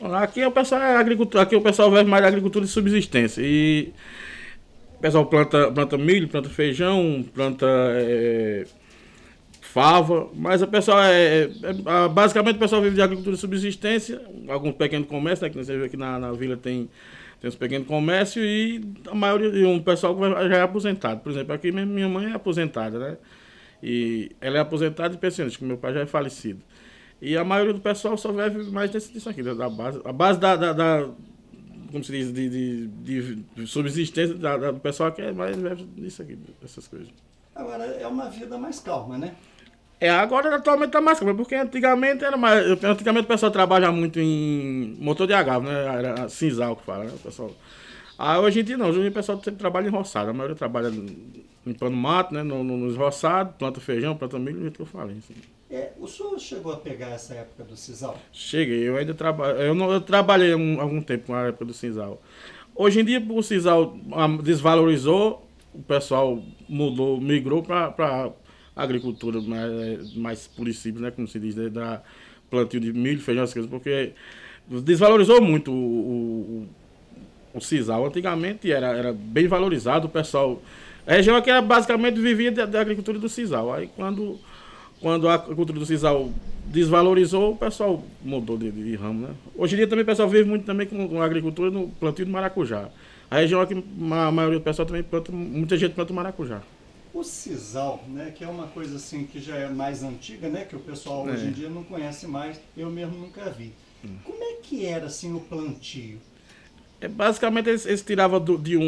Aqui o pessoal é agricultura, aqui o pessoal vive mais de agricultura de subsistência. E o pessoal planta milho, planta feijão, planta fava, mas o pessoal basicamente o pessoal vive de agricultura de subsistência, alguns pequenos comércios, né, que você vê aqui na vila tem uns pequenos comércios e a maioria, e um pessoal que já é aposentado. Por exemplo, aqui mesmo minha mãe é aposentada, né? E ela é aposentada e pensionista, que meu pai já é falecido. E a maioria do pessoal só vive mais disso aqui, da base. A base como se diz, de subsistência do pessoal aqui é mais vive disso aqui, dessas coisas. Agora é uma vida mais calma, né? Agora atualmente tá mais calmo, porque antigamente era mais. Antigamente o pessoal trabalha muito em motor de agave, né? Era cinzal que fala, né? O pessoal. Hoje em dia não, hoje em dia o pessoal sempre trabalha em roçado. A maioria trabalha limpando mato, né? Nos roçados, planta feijão, planta milho, do jeito que eu falei. Assim. O senhor chegou a pegar essa época do sisal? Cheguei, eu ainda trabalho. Eu trabalhei algum tempo com a época do cinzal. Hoje em dia o cinzal desvalorizou, o pessoal mudou, migrou para agricultura mais pura e simples, né? Como se diz, né? Da plantio de milho, feijão, essas coisas, porque desvalorizou muito o sisal. Antigamente era bem valorizado, o pessoal. A região aqui era, basicamente vivia da agricultura do sisal. Aí quando a agricultura do sisal desvalorizou, o pessoal mudou de ramo, né? Hoje em dia também o pessoal vive muito também com a agricultura no plantio de maracujá. A região aqui, a maioria do pessoal também planta, muita gente planta maracujá. O sisal, né, que é uma coisa assim que já é mais antiga, né, que o pessoal hoje em dia não conhece mais, eu mesmo nunca vi. Como é que era assim o plantio? Basicamente eles tiravam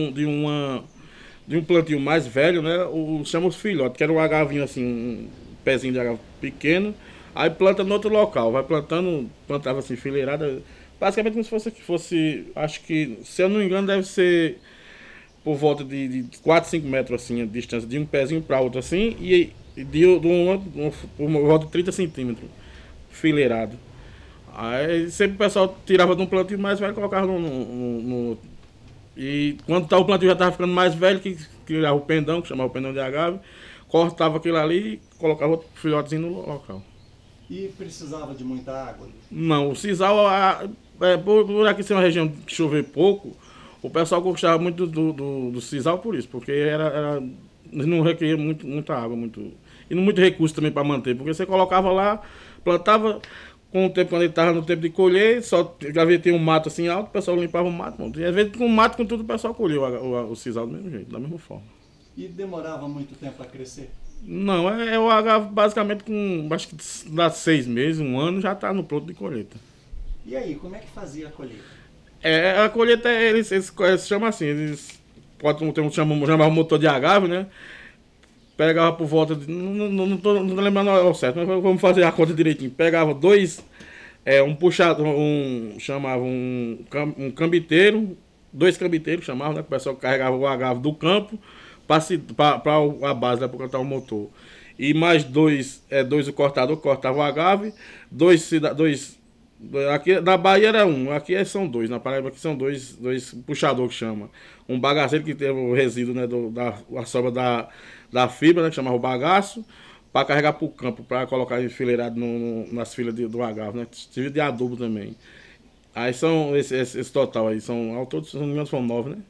de um plantio mais velho, né? Chama os filhotes, que era um agavinho assim, um pezinho de agave pequeno, aí planta no outro local, vai plantava assim, fileirada, basicamente como se fosse, acho que, se eu não me engano, deve ser por volta de 4, 5 metros assim, a distância de um pezinho para outro assim, e por volta de 30 centímetros, fileirado. Aí sempre o pessoal tirava de um plantio mais velho e colocava no. E quando o plantio já estava ficando mais velho, que criava o pendão, que chamava o pendão de agave, cortava aquilo ali e colocava outro filhotezinho no local. E precisava de muita água? Não, o sisal, por aqui ser uma região que chover pouco, o pessoal gostava muito do sisal por isso, porque não requeria muita água, e não muito recurso também para manter, porque você colocava lá, plantava, com o tempo, quando ele estava no tempo de colher, só já havia tinha um mato assim alto, o pessoal limpava o mato, e às vezes com o mato, com tudo, o pessoal colheu o sisal do mesmo jeito, da mesma forma. E demorava muito tempo a crescer? Não, o agave basicamente com, acho que dá 6 meses, um ano, já está no pronto de colheita. E aí, como é que fazia a colheita? A colheita, eles chamam assim, eles podem ter chamar motor de agave, né? Pegava por volta de. Não tô lembrando ao certo, mas vamos fazer a conta direitinho. Pegava dois, um puxado, chamava um cambiteiro, dois cambiteiros chamavam, né? Que o pessoal carregava o agave do campo para a base, né? Para cortar o motor. E mais dois o cortador, que cortava o agave, dois. Aqui na Bahia era um, aqui são dois, na Paraíba aqui são dois puxadores que chama. Um bagaceiro que tem o resíduo, né, a sobra da fibra, né, que chamava o bagaço, para carregar para o campo, para colocar enfileirado nas filas do agave, né, serviço de adubo também. Aí são esse total aí, ao todo, se não me engano, são 9, né?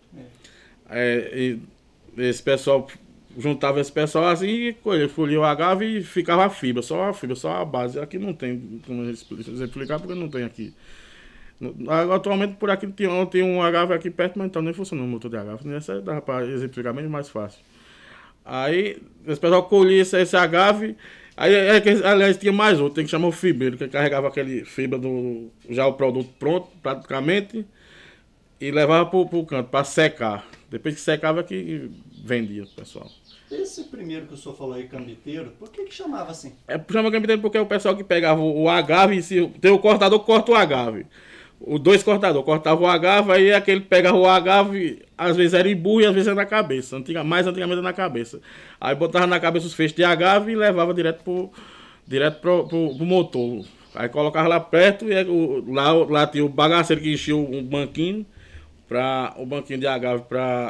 E esse pessoal juntava esse pessoal assim e colhia o agave e ficava a fibra, só a base. Aqui não tem como explicar porque não tem aqui. Atualmente por aqui tem um agave aqui perto, mas então nem funciona o motor de agave. Nessa dá para exemplificar bem mais fácil. Aí esse pessoal colhia esse agave, aí aliás tinha mais outro, tem que chamar o fibreiro, que carregava aquele fibra já o produto pronto praticamente e levava pro canto para secar. Depois que secava que vendia o pessoal. Esse primeiro que o senhor falou aí, cambiteiro, por que chamava assim? Chama cambiteiro porque é o pessoal que pegava o agave, tem o cortador que corta o agave. Os dois cortadores cortavam o agave, aí aquele pegava o agave, às vezes era em burro e às vezes era na cabeça. Mais antigamente era na cabeça. Aí botava na cabeça os feixes de agave e levava direto pro motor. Aí colocava lá perto e lá tinha o bagaceiro que enchia um banquinho, o banquinho de agave para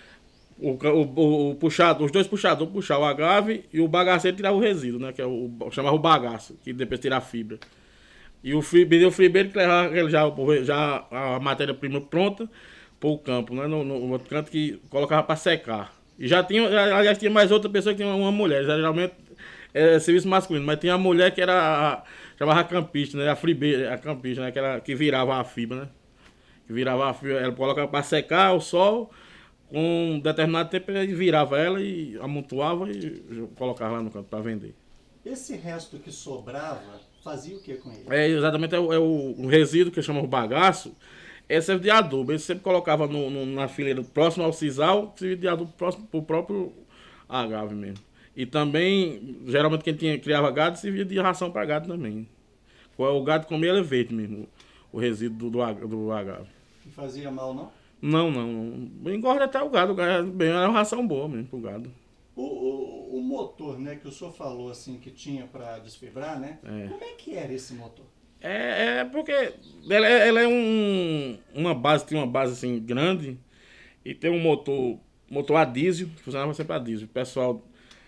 o puxador, os dois puxadores puxavam o agave e o bagaceiro tirava o resíduo, né? Que chamava o bagaço, que depois tira a fibra. E o fribeiro que levava já a matéria-prima pronta para o campo, né? No outro canto que colocava para secar. E aliás, tinha mais outra pessoa que tinha uma mulher. Geralmente é serviço masculino, mas tinha a mulher que chamava campista, né? A fribeira, a campista, né? Que virava a fibra, né? Que virava a fibra, ela colocava para secar o sol, com um determinado tempo ele virava ela e amontoava e colocava lá no canto para vender. Esse resto que sobrava, fazia o que com ele? Exatamente, o resíduo que chamamos bagaço, esse é de adubo. Ele sempre colocava na fileira próximo ao sisal, servia de adubo próximo pro próprio agave mesmo. E também, geralmente quem criava gado, servia de ração para gado também. O gado comia leite mesmo, o resíduo do agave. Não fazia mal, não? Não. Engorda até o gado bem, é uma ração boa mesmo pro gado. O motor, né, que o senhor falou assim que tinha para desfibrar, né? É. Como é que era esse motor? Porque ela é uma base, tem uma base assim grande e tem um motor a diesel, funcionava sempre a diesel. O pessoal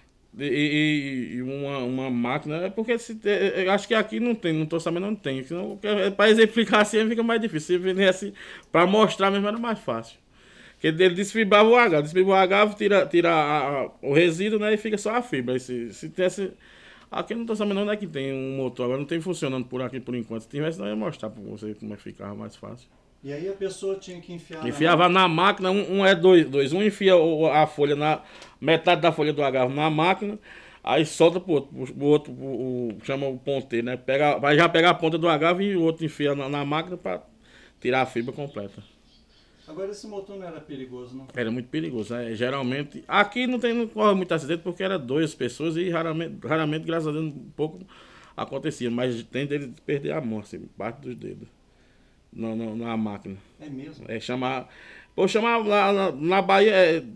e uma máquina, é porque eu acho que aqui não tem, não tô sabendo, não tem. Para exemplificar assim fica mais difícil. Se viesse para mostrar mesmo era mais fácil. Porque ele desfibrava o agave, tira o resíduo, né, e fica só a fibra. E se tivesse. Aqui eu não tô sabendo onde é que tem um motor, agora não tem funcionando por aqui por enquanto. Se tivesse, não ia mostrar para você como é que ficava mais fácil. E aí a pessoa tinha que enfiar Enfiava na máquina, um é dois. Um enfia a folha metade da folha do agave na máquina, aí solta pro outro, chama o ponteiro, né? Vai já pegar a ponta do agave e o outro enfia na máquina para tirar a fibra completa. Agora esse motor não era perigoso, não? Era muito perigoso, né? Geralmente, aqui não corre muito acidente porque era 2 pessoas e raramente, graças a Deus, um pouco acontecia, mas tem dele perder a mão, assim, parte dos dedos na máquina. É mesmo? Chamar lá na Bahia,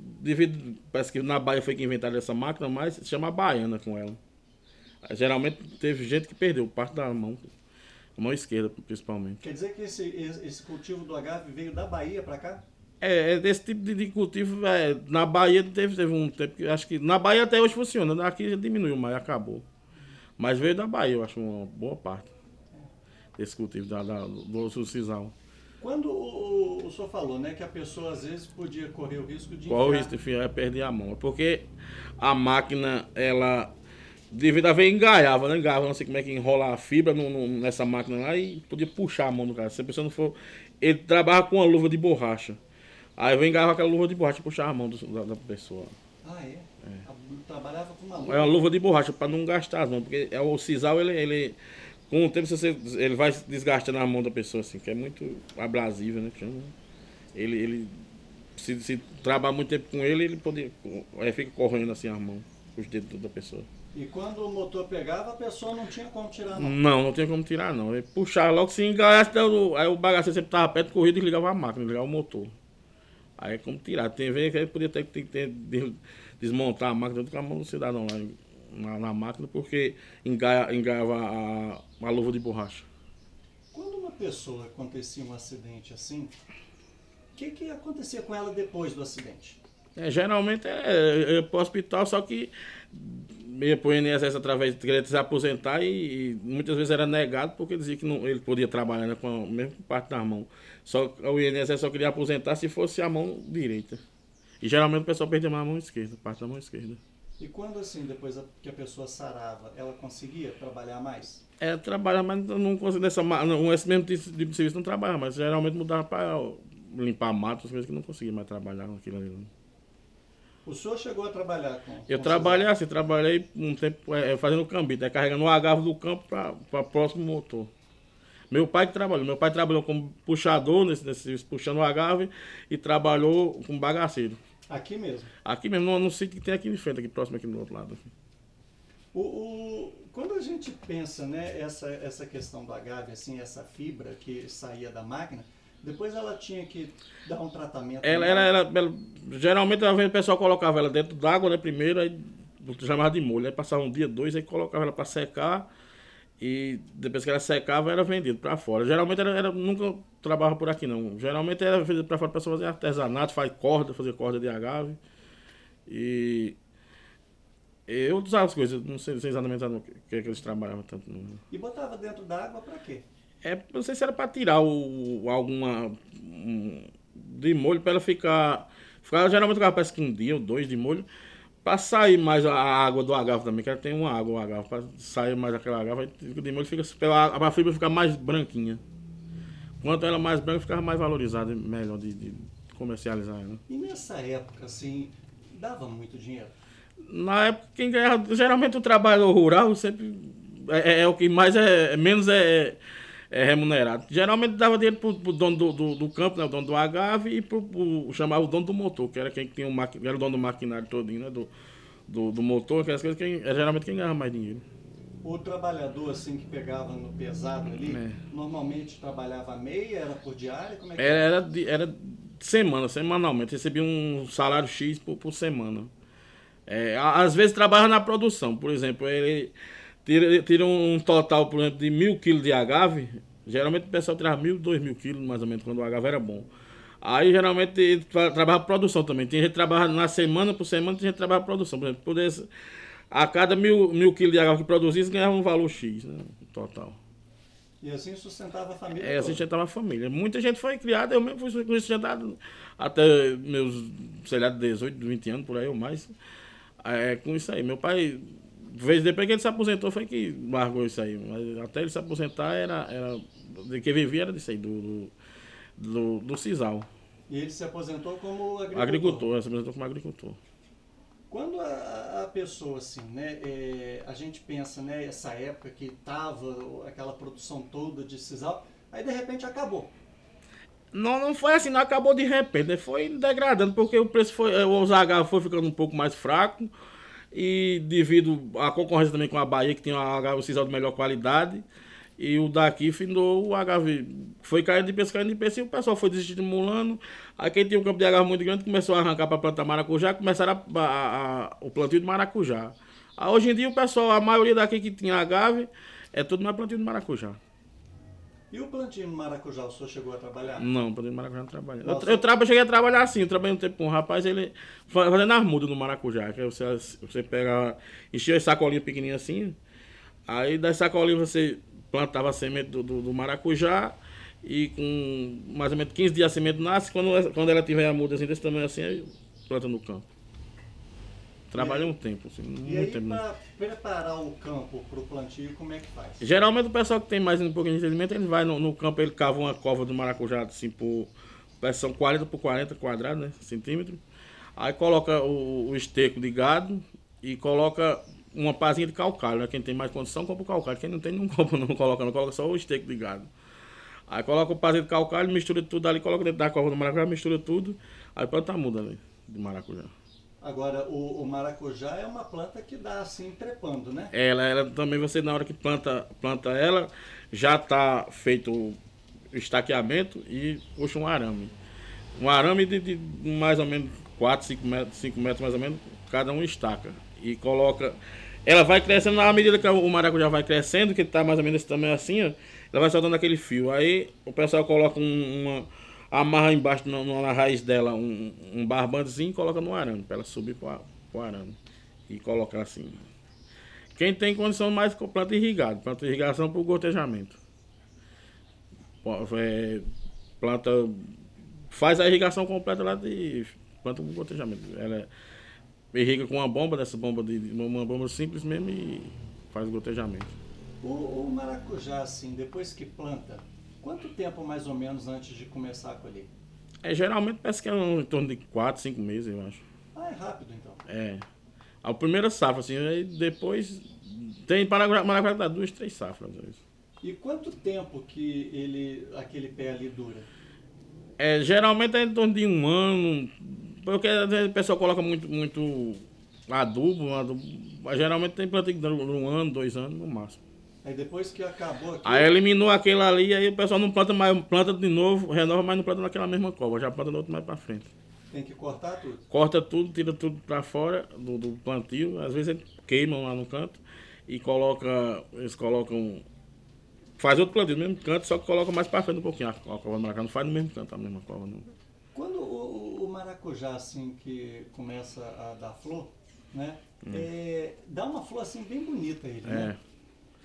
parece que na Bahia foi que inventaram essa máquina, mas se chama baiana com ela. Geralmente teve gente que perdeu parte da mão, a mão esquerda principalmente. Quer dizer que esse cultivo do agave veio da Bahia para cá? Desse tipo de cultivo, na Bahia teve um tempo que acho que na Bahia até hoje funciona, aqui já diminuiu, mas acabou. Mas veio da Bahia, eu acho, uma boa parte desse cultivo do sisal. Quando o senhor falou, né, que a pessoa às vezes podia correr o risco de Qual o risco de enfiar? É perder a mão. Porque a máquina, ela, devido a ver, engaiava, né? Engaiava, não sei como é que enrola a fibra nessa máquina lá e podia puxar a mão do cara. Se a pessoa não for. Ele trabalha com uma luva de borracha. Aí eu engaiava aquela luva de borracha e puxava a mão da pessoa. Ah, é? Trabalhava com uma luva? É uma luva de borracha para não gastar as mãos. Porque o sisal, ele com o tempo ele vai desgastando a mão da pessoa, assim, que é muito abrasivo, né? Ele se trabalhar muito tempo com ele fica correndo assim a mão, os dedos da pessoa. E quando o motor pegava, a pessoa não tinha como tirar, não? Não tinha como tirar, não. Ele puxava logo, se engaiasse, aí o bagaceiro sempre estava perto, corria e desligava a máquina, desligava o motor. Aí é como tirar. Tem vezes que ele podia ter que desmontar a máquina com a mão do cidadão lá na máquina, porque engaiava a luva de borracha. Quando uma pessoa acontecia um acidente assim, o que acontecia com ela depois do acidente? Geralmente ia para o hospital, só que ia para o INSS através de querer se aposentar e muitas vezes era negado porque dizia que não, ele podia trabalhar, né, com a mesma parte da mão. Só o INSS só queria aposentar se fosse a mão direita. E geralmente o pessoal perdia a mão esquerda, parte da mão esquerda. E quando assim, depois que a pessoa sarava, ela conseguia trabalhar mais? Trabalhar, mas não conseguia esse mesmo tipo de serviço não trabalhava, mas geralmente mudava para limpar mato, as coisas que não conseguia mais trabalhar com aquilo ali. O senhor chegou a trabalhar com Eu trabalhei um tempo fazendo cambista, carregando o agave do campo para próximo motor. Meu pai trabalhou como puxador nesse serviço, puxando o agave e trabalhou como bagaceiro. Aqui mesmo? Aqui mesmo, no sítio que tem aqui em frente, aqui próximo, aqui do outro lado. Quando a gente pensa, né, essa questão do agave, assim, essa fibra que saía da máquina, depois ela tinha que dar um tratamento. Geralmente o pessoal colocava ela dentro d'água, né, primeiro, aí chamava de molho, aí passava um dia, 2, aí colocava ela para secar e depois que ela secava era vendido para fora. Geralmente nunca trabalhava por aqui não. Geralmente era vendido para fora para fazer artesanato, fazer corda de agave e outras coisas, não sei exatamente o que eles trabalhavam tanto. E botava dentro da água para quê? Não sei se era para tirar alguma de molho para ela ficar geralmente ela parece que um dia ou dois de molho para sair mais a água do agave também, que ela tem uma água, o agave, para sair mais aquela agave, aí de molho fica a fibra ficar mais branquinha. Quanto ela mais branca, ficava mais valorizada, melhor de comercializar ela. E nessa época, assim, dava muito dinheiro? Na época, quem ganhava, geralmente o trabalho rural sempre é o que mais menos é remunerado. Geralmente dava dinheiro pro dono do campo, né, o dono do agave, e chamava o dono do motor, que era quem tinha era o dono do maquinário todinho, né, do motor, aquelas coisas, geralmente quem ganhava mais dinheiro. O trabalhador, assim, que pegava no pesado ali, É. normalmente trabalhava meia, era por diária, como é que Era, era? era semanalmente, recebia um salário X por semana. Às vezes trabalha na produção, por exemplo, ele tira um total, por exemplo, de 1.000 quilos de agave. Geralmente o pessoal tirava 1.000, 2.000 quilos mais ou menos, quando o agave era bom. Aí geralmente ele trabalha produção também. Tem gente que trabalha na semana por semana, tem gente que trabalha produção. Por exemplo, a cada 1.000 quilos de agave que produzisse, ganhava um valor X, né, total. E assim sustentava a família Assim toda. sustentava a família. Muita gente foi criada, eu mesmo fui sustentado até meus, sei lá, 18, 20 anos, por aí ou mais. Com isso aí. Meu pai, depois que ele se aposentou, foi que largou isso aí. Mas até ele se aposentar, era de que vivia era disso aí, do sisal. E ele se aposentou como agricultor. Agricultor, se aposentou como agricultor. Quando a pessoa, assim, né, a gente pensa, né, essa época que tava aquela produção toda de sisal, aí de repente acabou. Não foi assim, não acabou de repente, né? Foi degradando, porque o preço o Zagalo foi ficando um pouco mais fraco. E devido à concorrência também com a Bahia, que tem o sisal de melhor qualidade, e o daqui findou o agave. Foi caindo de preço, e o pessoal foi desestimulando. Aí quem tinha um campo de agave muito grande começou a arrancar para plantar maracujá, começaram o plantio de maracujá. Hoje em dia o pessoal, a maioria daqui que tinha agave, é tudo mais plantio de maracujá. E o plantio no maracujá, o senhor chegou a trabalhar? Não, plantio de maracujá não trabalha. Nossa, Cheguei a trabalhar assim, eu trabalhei um tempo com um rapaz, ele fazendo armudo no maracujá, que você pega, enchia as sacolinhas pequenininhas assim, aí das sacolinhas você plantava a semente do maracujá e com mais ou menos 15 dias a semente nasce. Quando ela tiver a muda assim, desse tamanho assim, aí planta no campo. Trabalhei um tempo, assim, e muito aí tempo. para preparar o campo para o plantio, como é que faz? Geralmente o pessoal que tem mais um pouquinho de entendimento, ele vai no campo, ele cava uma cova do maracujá assim são 40 por 40 quadrados, né, centímetros. Aí coloca o esteco de gado e coloca uma pazinha de calcário, né? Quem tem mais condição compra o calcário, quem não tem não compra, não coloca só o esteco de gado. Aí coloca o pazinho de calcário, mistura tudo ali, coloca dentro da cova do maracujá, mistura tudo, aí planta a muda ali de maracujá. Agora, o maracujá é uma planta que dá assim, trepando, né? Ela também, você na hora que planta ela, já está feito o estaqueamento e puxa um arame. Um arame de mais ou menos 4 5 metros mais ou menos, cada um estaca. E coloca. Ela vai crescendo, à medida que o maracujá vai crescendo, que está mais ou menos desse tamanho assim, ó, ela vai soltando aquele fio. Aí o pessoal coloca amarra embaixo na raiz dela um barbantezinho e coloca no arame, para ela subir pro arame. E colocar assim. Quem tem condição mais planta irrigado, planta irrigação por gotejamento. Planta faz a irrigação completa lá de planta com gotejamento. Ela irriga com uma bomba, uma bomba simples mesmo, e faz o gotejamento. O maracujá, assim, depois que planta, quanto tempo mais ou menos antes de começar a colher? Geralmente parece que é em torno de 4 5 meses, eu acho. Ah, é rápido então. A primeira safra, assim, aí depois tem maracujá que dá 2, 3 safras. Às vezes. E quanto tempo que aquele pé ali dura? Geralmente é em torno de um ano, porque o pessoal coloca muito adubo, mas geralmente tem planta que dura um ano, 2 anos no máximo. Aí depois que acabou aquilo... Aí eliminou aquele ali, aí o pessoal não planta mais, planta de novo, renova, mas não planta naquela mesma cova, já planta no outro mais pra frente. Tem que cortar tudo. Corta tudo, tira tudo pra fora do plantio, às vezes eles queimam lá no canto e eles colocam, faz outro plantio no mesmo canto, só que coloca mais pra frente um pouquinho a cova do maracujá, não faz no mesmo canto a mesma cova não. Quando o maracujá, assim, que começa a dar flor, né? Dá uma flor, assim, bem bonita ele, né?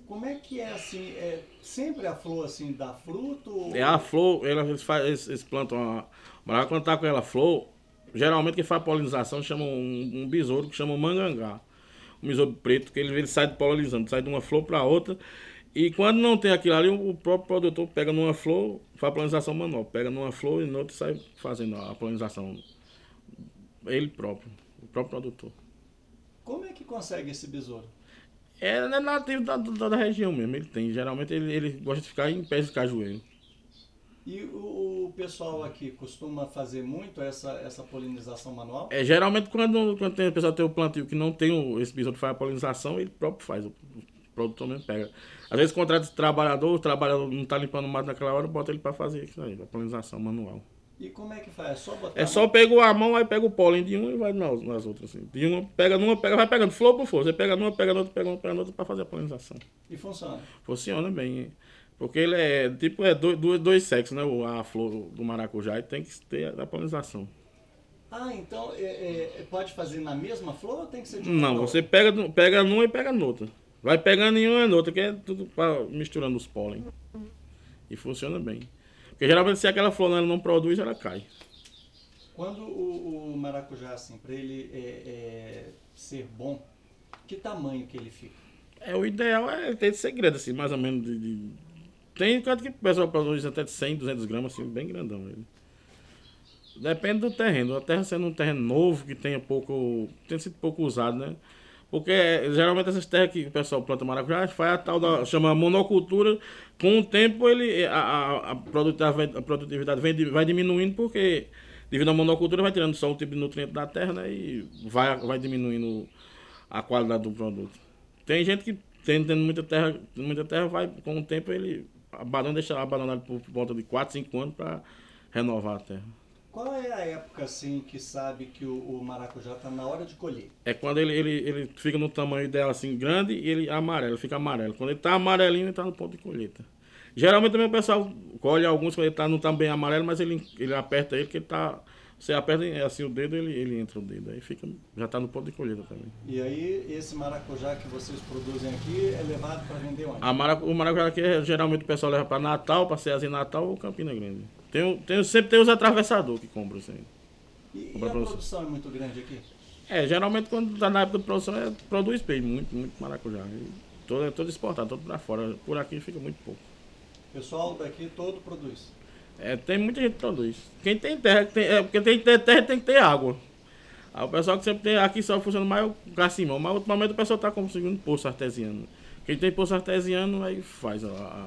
Como é que é assim? É sempre a flor assim dá fruto? É a flor, eles plantam a maracujá, quando tá com ela flor, geralmente quem faz polinização chama um besouro que chama mangangá. Um besouro preto, que ele sai de polinizando, sai de uma flor para outra. E quando não tem aquilo ali, o próprio produtor pega numa flor, faz a polinização manual. Pega numa flor e na outra sai fazendo a polinização. Ele próprio, o próprio produtor. Como é que consegue esse besouro? É nativo da região mesmo, ele tem. Geralmente ele gosta de ficar em pés de cajueiro. E o pessoal aqui costuma fazer muito essa polinização manual? Geralmente quando tem, o pessoal tem o plantio que não tem esse besouro que faz a polinização, ele próprio faz. O produtor mesmo pega. Às vezes contrata esse trabalhador, o trabalhador não está limpando o mato naquela hora, bota ele para fazer isso aí, a polinização manual. E como é que faz? É só botar É a só mão? pega a mão, aí pega o pólen de uma e vai nas outras. Assim. De uma, pega numa, vai pegando flor por flor. Você pega numa, pega na outra, pega uma, pega na outra para fazer a polinização. E funciona. Funciona bem. Hein? Porque ele é tipo dois sexos, né? A flor do maracujá e tem que ter a polinização. Ah, então pode fazer na mesma flor ou tem que ser de uma Não, para você outra? pega numa e pega noutra. Vai pegando em uma e noutra, que é tudo misturando os pólen. E funciona bem. Porque geralmente se aquela flor ela não produz, ela cai. Quando o maracujá, assim, para ele ser bom, que tamanho que ele fica? O ideal é ter segredo, assim, mais ou menos Tem canto que o pessoal produz até de 100, 200 gramas, assim, bem grandão. Ele. Depende do terreno. A terra sendo um terreno novo, que tem sido pouco usado, né? Porque geralmente essas terras que o pessoal planta maracujá faz a tal da chama monocultura. Com o tempo a produtividade vai diminuindo porque devido à monocultura vai tirando só o tipo de nutriente da terra, né? E vai diminuindo a qualidade do produto. Tem gente que tendo muita terra vai com o tempo ele deixa abandonado por volta de 4 5 anos para renovar a terra. Qual é a época, assim, que sabe que o maracujá está na hora de colher? É quando ele fica no tamanho dela assim grande e ele fica amarelo. Quando ele tá amarelinho, ele tá no ponto de colheita. Geralmente também o pessoal colhe alguns quando ele tá não tá bem amarelo, mas ele aperta ele que ele tá. Você aperta assim o dedo, ele entra o dedo. Aí fica, já tá no ponto de colheita também. E aí, esse maracujá que vocês produzem aqui é levado para vender onde? O maracujá aqui geralmente o pessoal leva para Natal, para Ceasa em Natal ou Campina Grande. Sempre tem os atravessadores que compram isso aí. E a produção é muito grande aqui? Geralmente quando tá na época de produção, produz peixe, muito maracujá. E todo exportado, todo para fora. Por aqui fica muito pouco. O pessoal daqui todo produz. Tem muita gente que produz. Quem tem terra, porque tem que ter terra tem que ter água. Aí o pessoal que sempre tem, aqui só funciona mais o Cacimão, mas ultimamente o pessoal está conseguindo poço artesiano. Quem tem poço artesiano aí faz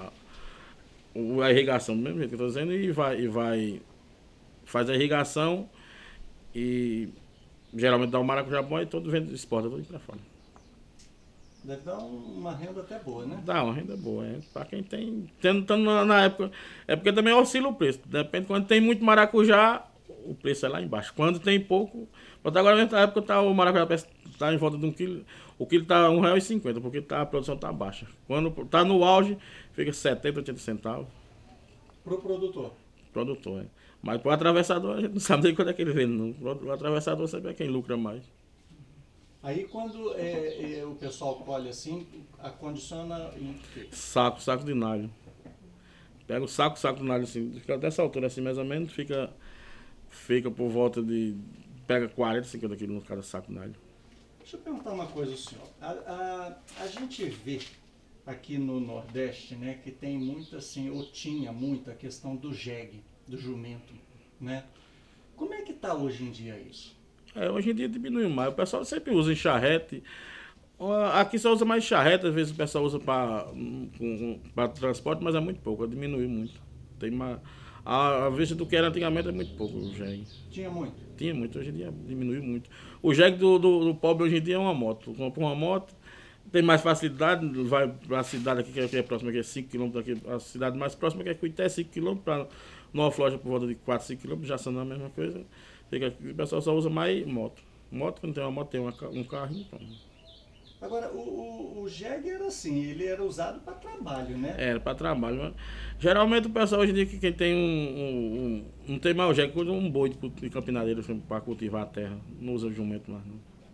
a irrigação, do mesmo jeito que eu estou dizendo, faz a irrigação e geralmente dá um maracujá bom e todo vende, exporta tudo para fora. Deve dar uma renda até boa, né? Dá uma renda boa, para quem tem. Tendo na época. É porque também oscila o preço. Depende, quando tem muito maracujá, o preço é lá embaixo. Quando tem pouco. Até agora nessa época o maracujá está em volta de 1 quilo. O quilo está R$1,50, porque a produção está baixa. Quando está no auge, fica 70, 80 centavos. Pro produtor. Produtor, é. Mas pro atravessador a gente não sabe nem quando é que ele vende, não. O atravessador sempre é quem lucra mais. Aí quando o pessoal colhe assim, acondiciona em quê? Saco de nalho. Pega o saco de nalho assim, fica dessa altura assim mais ou menos, fica por volta de. Pega 40, 50 quilos no cada saco de nalho. Deixa eu perguntar uma coisa ao senhor. A gente vê aqui no Nordeste, né, que tem muito assim, ou tinha muito a questão do jegue, do jumento, né? Como é que está hoje em dia isso? Hoje em dia diminuiu mais. O pessoal sempre usa em charrete. Aqui só usa mais charrete, às vezes o pessoal usa para transporte, mas é muito pouco, diminuiu muito. Tem uma, a vista do que era antigamente é muito pouco o jegue. Tinha muito? Tinha muito, hoje em dia diminuiu muito. O jegue do pobre hoje em dia é uma moto. Compra uma moto, tem mais facilidade, vai para a cidade aqui que é próxima, que é 5 km aqui, a cidade mais próxima que é Cuité, 5 km, para numa loja por volta de 4, 5 km, já são a mesma coisa. Fica aqui, o pessoal só usa mais moto. Moto, quando tem uma moto, tem um carro, então. Agora, o jegue era assim, ele era usado para trabalho, né? Era para trabalho. Mas, geralmente o pessoal hoje em dia que quem tem não tem mais o jegue, usa um boi de campinadeira para cultivar a terra. Não usa jumento mais, não.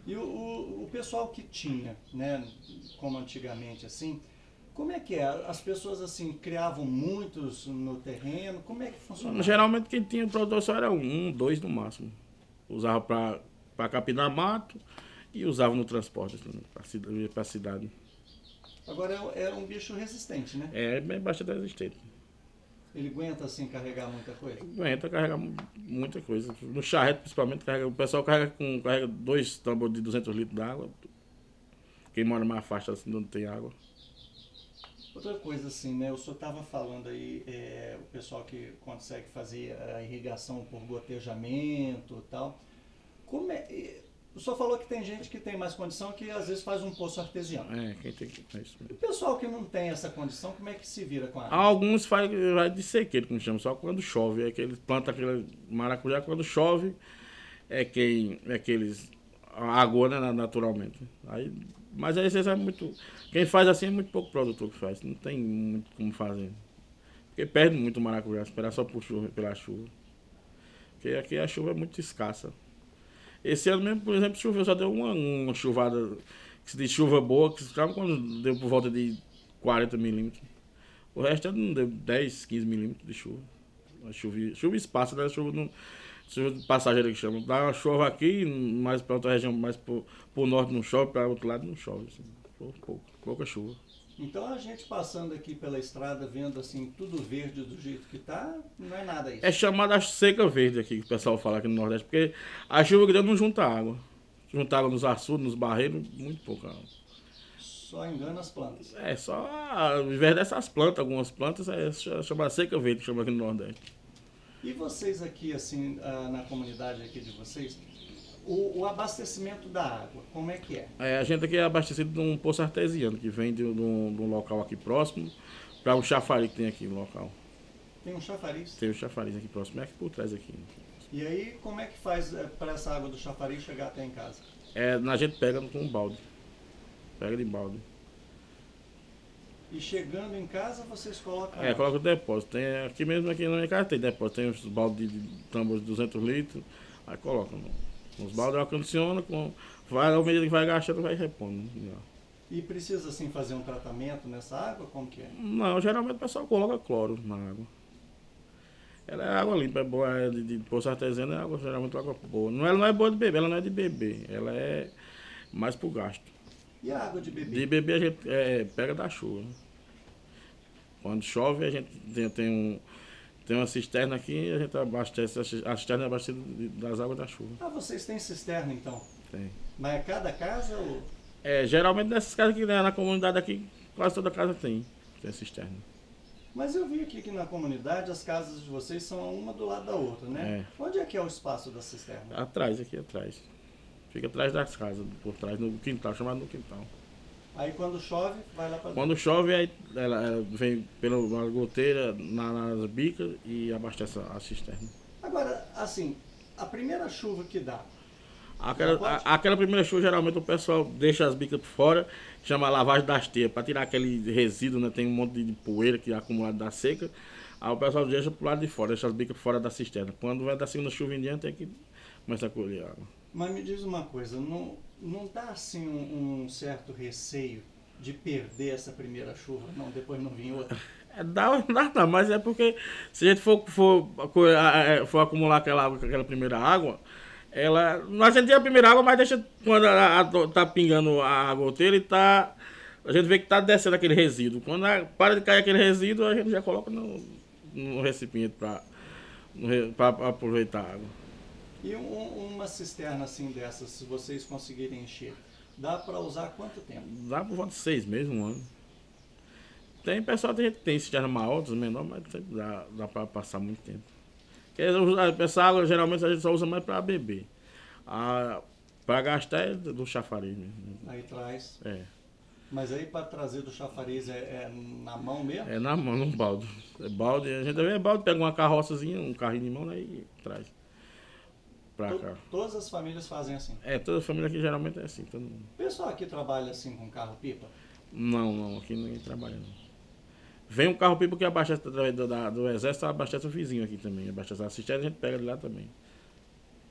E o pessoal que tinha, né, como antigamente assim, como é que é? As pessoas assim criavam muitos no terreno, como é que funcionava? Geralmente quem tinha produtor só era um, dois no máximo. Usava para capinar mato e usava no transporte assim, para a cidade. Agora é um bicho resistente, né? É bem bastante resistente. Ele aguenta assim carregar muita coisa. Aguenta carregar muita coisa. No charrete, principalmente, o pessoal carrega 2 tambores de 200 litros d'água. Quem mora mais afastado assim, onde tem água. Outra coisa assim, né? O senhor estava falando aí, o pessoal que consegue fazer a irrigação por gotejamento e tal. Como é, o senhor falou que tem gente que tem mais condição que às vezes faz um poço artesiano. Quem tem que. É isso E o mesmo. pessoal que não tem essa condição, como é que se vira com a água? Alguns vai de sequeiro, como chama, só quando chove. É que eles plantam aquele maracujá quando chove, é que eles água, né, naturalmente. Aí, mas aí vocês sabem muito. Quem faz assim é muito pouco produtor que faz. Não tem muito como fazer. Porque perde muito o maracujá, esperar só por chuva, pela chuva. Porque aqui a chuva é muito escassa. Esse ano mesmo, por exemplo, choveu, só deu uma chuvada, que se diz chuva boa, que sabe quando deu por volta de 40 milímetros. O resto não deu 10, 15 milímetros de chuva. Chuva espaço, né? Chuva passageira que chama. Dá uma chuva aqui, mais para outra região, mais pro norte não chove, para outro lado não chove. Assim. Pouca chuva. Então a gente passando aqui pela estrada, vendo assim tudo verde do jeito que tá, não é nada É isso. chamada seca verde aqui, que o pessoal fala aqui no Nordeste, porque a chuva grande não junta água. Junta água nos açudes, nos barreiros, muito pouca água. Só engana as plantas. É só ao invés dessas plantas, algumas plantas, chama seca verde, chama aqui no Nordeste. E vocês aqui, assim, na comunidade aqui de vocês, o abastecimento da água, como é que é? A gente aqui é abastecido de um poço artesiano, que vem de um local aqui próximo, para um chafariz que tem aqui no local. Tem um chafariz? Tem um chafariz aqui próximo, é aqui por trás aqui. E aí, como é que faz para essa água do chafariz chegar até em casa? A gente pega com um balde. Pega de balde. E chegando em casa, vocês colocam água? Coloca o depósito. Aqui mesmo, aqui na minha casa tem depósito. Tem uns baldes de tambor de 200 litros. Aí coloca. Os baldes acondicionam, à medida que vai gastando, vai repondo. E precisa, assim, fazer um tratamento nessa água? Como que é? Não, geralmente o pessoal coloca cloro na água. Ela é água limpa, é boa, de poço artesiano, é água, geralmente água boa. Ela não é boa de beber, ela não é de beber, ela é mais pro gasto. E a água de beber? De beber a gente pega da chuva. Né? Quando chove a gente tem uma cisterna aqui e a gente abastece, a cisterna é abastecida das águas da chuva. Ah, vocês têm cisterna então? Tem. Mas é cada casa ou... Geralmente nessas casas que né, na comunidade aqui, quase toda casa tem cisterna. Mas eu vi aqui que na comunidade as casas de vocês são uma do lado da outra, né? Onde é que é o espaço da cisterna? Atrás, aqui atrás. Fica atrás das casas, por trás, no quintal, chamado no quintal. Aí quando chove, vai lá para dentro. Quando chove, aí ela vem pela goteira nas bicas e abastece a cisterna. Agora, assim, a primeira chuva que dá, Aquela primeira chuva, geralmente o pessoal deixa as bicas por fora, chama lavagem das teias, para tirar aquele resíduo, né? Tem um monte de poeira que é acumulado da seca. Aí o pessoal deixa pro lado de fora, deixa as bicas fora da cisterna. Quando vai da segunda chuva em diante, é que começa a colher água. mas me diz uma coisa, não dá assim um certo receio de perder essa primeira chuva, não, depois não vir outra? Dá, mas é porque se a gente for acumular aquela primeira água, nós sentimos a primeira água, mas deixa quando tá pingando a goteira e a gente vê que tá descendo aquele resíduo. Quando para de cair aquele resíduo, a gente já coloca no recipiente para aproveitar a água. E uma cisterna assim dessas, se vocês conseguirem encher, dá para usar quanto tempo? Dá por volta de 6 meses, um ano. Tem pessoal que tem cisterna maior, outros menor, mas sempre dá para passar muito tempo. Essa água geralmente a gente só usa mais para beber. Para gastar é do chafariz mesmo. Aí traz. É. Mas aí para trazer do chafariz é na mão mesmo? É na mão, num balde. É balde, a gente também pega uma carroçazinha, um carrinho de mão, né, e traz. Pra cá. Todas as famílias fazem assim? Toda família aqui geralmente é assim. Todo mundo. O pessoal aqui trabalha assim com carro-pipa? Não, aqui ninguém trabalha não. Vem um carro-pipa que abastece através do exército, abastece o vizinho aqui também. Abastece a cisterna, a gente pega de lá também.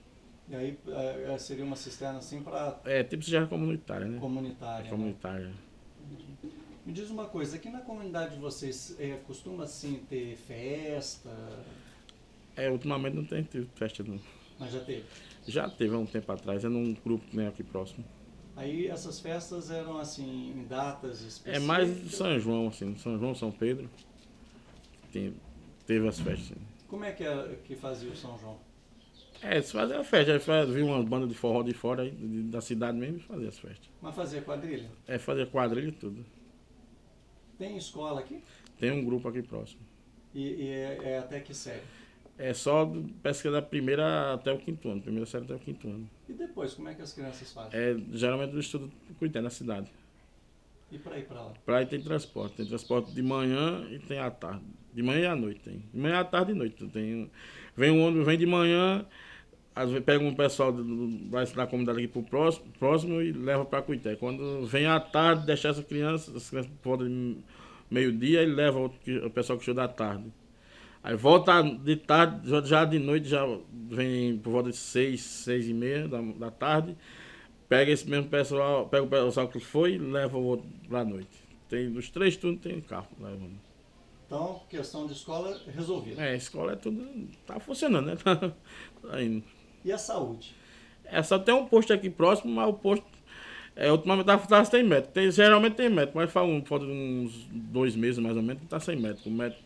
E aí seria uma cisterna assim para É tipo cisterna comunitária, né? comunitária, né? Comunitária. Me diz uma coisa, aqui na comunidade de vocês costuma assim ter festa, Ultimamente não tem tido festa não. mas já teve? Já teve há um tempo atrás, é num grupo que nem aqui próximo. Aí essas festas eram assim em datas É mais específicas. São João, assim, São João, São Pedro, tem, teve as festas. Assim. Como é que fazia o São João? Se fazia a festa, viu umas bandas de forró de fora aí, da cidade mesmo e fazia as festas. Mas fazia quadrilha? Fazia quadrilha e tudo. Tem escola aqui? Tem um grupo aqui próximo. E é até que série? É só pesca da primeira até o quinto ano, primeira série até o quinto ano. E depois, como é que as crianças fazem? Geralmente eu estudo Cuité, na cidade. E para ir para lá? Pra aí tem transporte de manhã e tem à tarde. De manhã e à noite tem. De manhã à tarde e noite. Vem um ônibus, vem de manhã, às vezes pega um pessoal da comunidade aqui pro próximo e leva pra Cuité. Quando vem à tarde, deixa as crianças por volta de meio-dia e leva o pessoal que estuda à tarde. Aí volta de tarde, já de noite, já vem por volta de 6, 6h30 da tarde. Pega esse mesmo pessoal, pega o pessoal que foi e leva o outro pra noite. Nos 3 turnos tem carro levando. Então, questão de escola resolvida. A escola é tudo. Tá funcionando, né? Tá indo. E a saúde? Só tem um posto aqui próximo, mas o posto. Ultimamente tá sem médico. Geralmente tem médico, mas faz falta de uns 2 meses mais ou menos que tá sem médico. O médico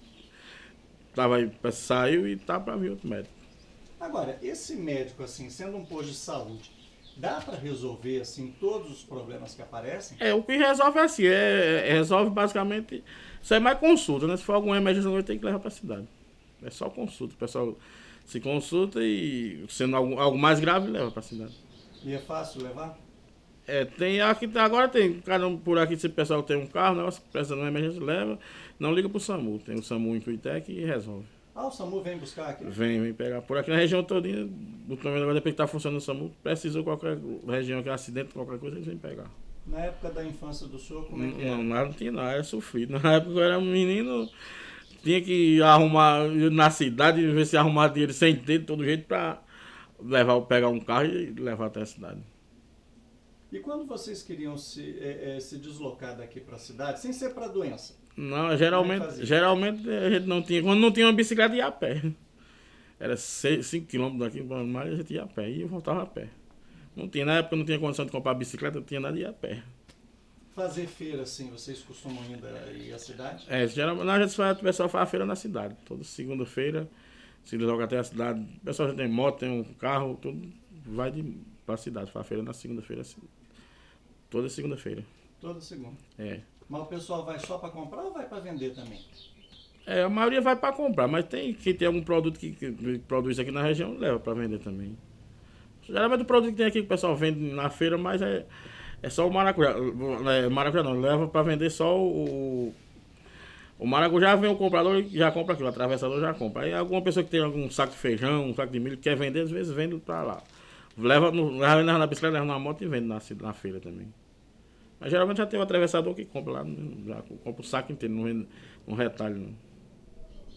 saiu e tá pra vir outro médico. Agora, esse médico, assim, sendo um posto de saúde, dá para resolver, assim, todos os problemas que aparecem? O que resolve é assim, resolve basicamente. Isso é mais consulta, né? Se for alguma emergência, tem que levar pra cidade. É só consulta. O pessoal se consulta e, sendo algo mais grave, leva pra cidade. E é fácil levar? Agora tem, cada um por aqui, se o pessoal tem um carro, negócio, precisa de uma emergência, leva, não liga pro SAMU. Tem o SAMU em Cuité que resolve. Ah, o SAMU vem buscar aqui? Vem pegar. Por aqui na região todinha, do primeiro agora, depois que tá funcionando o SAMU, precisou qualquer região que é acidente, qualquer coisa, eles vêm pegar. Na época da infância do senhor, como é que era? Não, nada não tinha nada, era sofrido. Na época eu era um menino, tinha que arrumar, ir na cidade, ver se arrumar dinheiro sem ter, de todo jeito, pra pegar um carro e levar até a cidade. E quando vocês queriam se deslocar daqui para a cidade, sem ser para doença? Não, Como é que fazia? geralmente a gente não tinha, quando não tinha uma bicicleta ia a pé. Era 5 km daqui, mas a gente ia a pé e voltava a pé. Não tinha, na época não tinha condição de comprar bicicleta, não tinha nada de ir a pé. Fazer feira, assim, vocês costumam ainda ir à cidade? Geralmente o pessoal faz a feira na cidade. Toda segunda-feira, se desloca até a cidade. O pessoal já tem moto, tem um carro, tudo vai pra cidade, faz a feira na segunda-feira. Toda segunda-feira. Toda segunda. Mas o pessoal vai só para comprar ou vai para vender também? A maioria vai para comprar, mas tem quem tem algum produto que produz aqui na região, leva para vender também. Geralmente o produto que tem aqui que o pessoal vende na feira, mas é só o maracujá. Maracujá não, leva para vender só o maracujá, vem o comprador e já compra aquilo, o atravessador já compra. Aí alguma pessoa que tem algum saco de feijão, um saco de milho, quer vender, às vezes vende para lá. Leva na bicicleta, leva na moto e vende na feira também. Mas geralmente já tem o atravessador que compra lá, já compra o saco inteiro, não retalho não.